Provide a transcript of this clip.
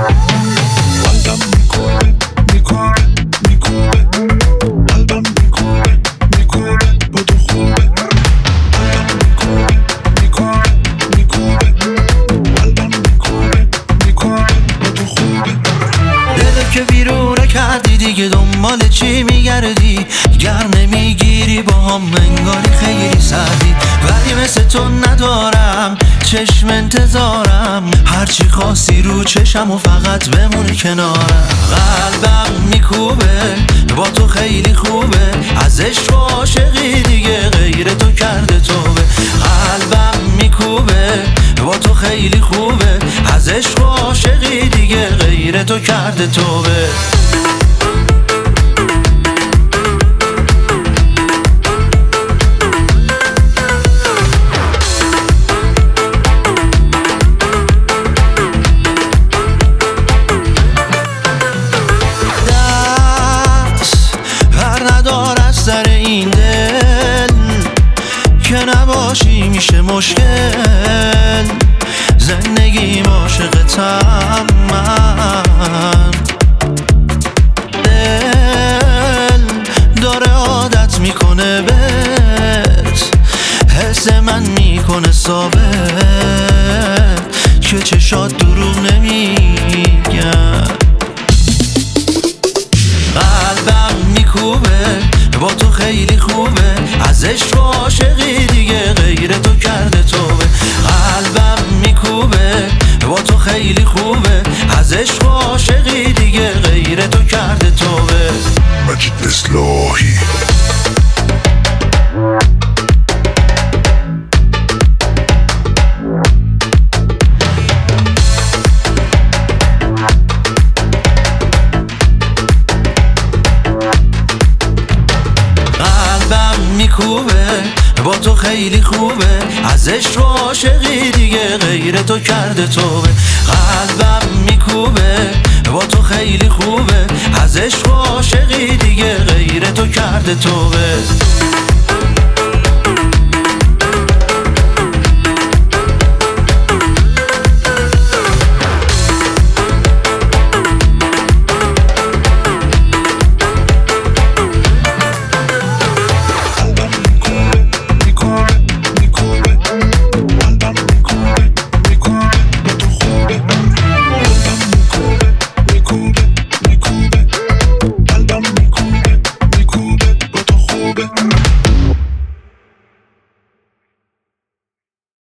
قلبم میکوبه میکوبه میکوبه، قلبم میکوبه میکوبه با تو خوبه. قلبم میکوبه میکوبه میکوبه، قلبم میکوبه میکوبه با تو خوبه. دلت که بیرونه کردی دیگه دنبال چی میگردی؟ گر نمیگیری با هم انگاری خیلی سردی، ولی مثل تو ندارم چشم انتظارم، هرچی خواستی رو چشم و فقط بمونی کنارم. قلبم میکوبه با تو خیلی خوبه، از عشق و عاشقی دیگه غیر تو کرده توبه. قلبم میکوبه با تو خیلی خوبه، از عشق و عاشقی دیگه غیر تو کرده توبه. سر این دل که نباشی میشه مشکل، زندگیم عاشقتم من. دل داره عادت میکنه بهت، حس من میکنه ثابت که چشات دروغ نمیگن. قلبم میکوبه با تو خیلی خوبه، از عشق و عاشقی دیگه غیر تو کرده توبه. قلبم میکوبه با تو خیلی خوبه، از عشق و عاشقی دیگه غیر تو کرده توبه. مجید اصلاحی. میکوبه با تو خیلی خوبه، از عشق و عاشقی دیگه غیر تو کرده توبه. قلبم میکوبه با تو خیلی خوبه، از عشق و عاشقی دیگه غیر تو کرده توبه.